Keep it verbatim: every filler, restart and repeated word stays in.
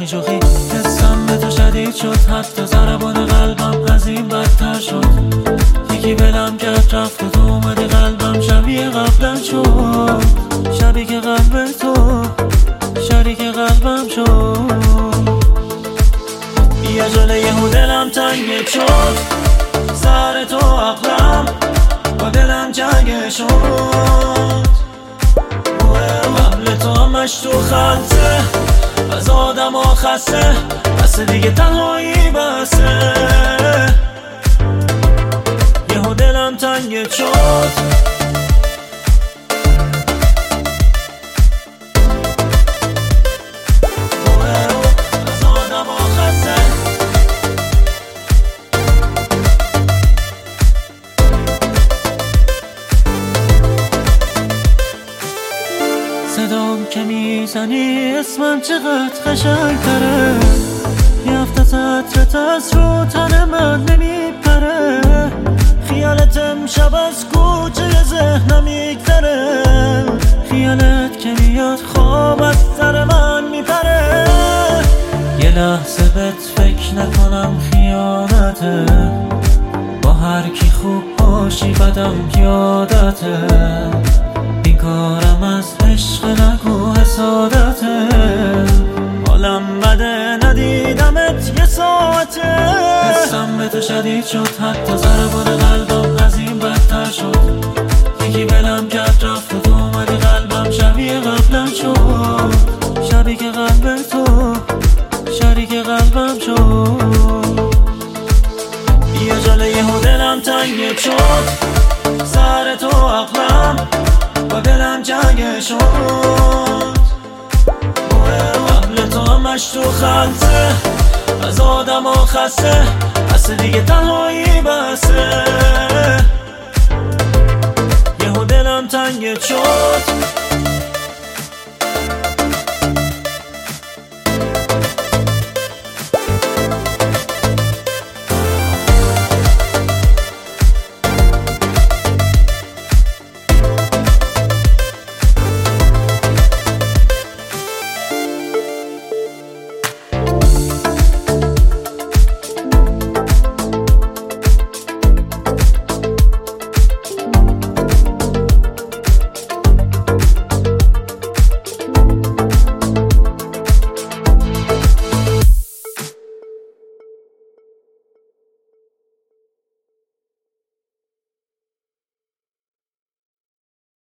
شوخی شوخی حسم به تو شدید شد، حتی ضربان قلبم از این بدتر شد. یکی بلم کرد رفت و تو اومدی قلبم شبیه قبلا شد. شبی که قلب تو شریک قلبم شد. بیا جلوی یهو دلم تنگ شد، سر تو عقلم با دلم جنگ شد. قبل تو همش تو خلطه، از آدم ها خسته، بس دیگه تنهایی بسه. یهو دلم تنگ شد، از آدم ها خسته. صدام که میزنی اسمم چقدر قشنگ تره، یه هفته سطرت از رو تن من نمیپره. خیالت امشب از کوچه ذهنم میگذره، خیالت که میاد خواب از سر من میپره. یه لحظه بهت فکر نکنم خیانته، با هر کی خوب باشی بدم یادته. بیکارم از عشق نگو حسادته، حالم بده ندیدمت یه ساعته. حسم به تو شدید شد، حتی ضربان قلبم از این بدتر شد. یکی بلم کرد رفت و تو اومدی قلبم شبیه قبلا شد. شبی که قلب تو شریک قلبم شد. بیا جلوی یهو دلم تنگ شد، سر تو عقلم با دلم جنگ شد. قبل تو همش تو خلطه، از آدم ها خسته، بس دیگه تنهایی بسه. یهو دلم تنگ شد.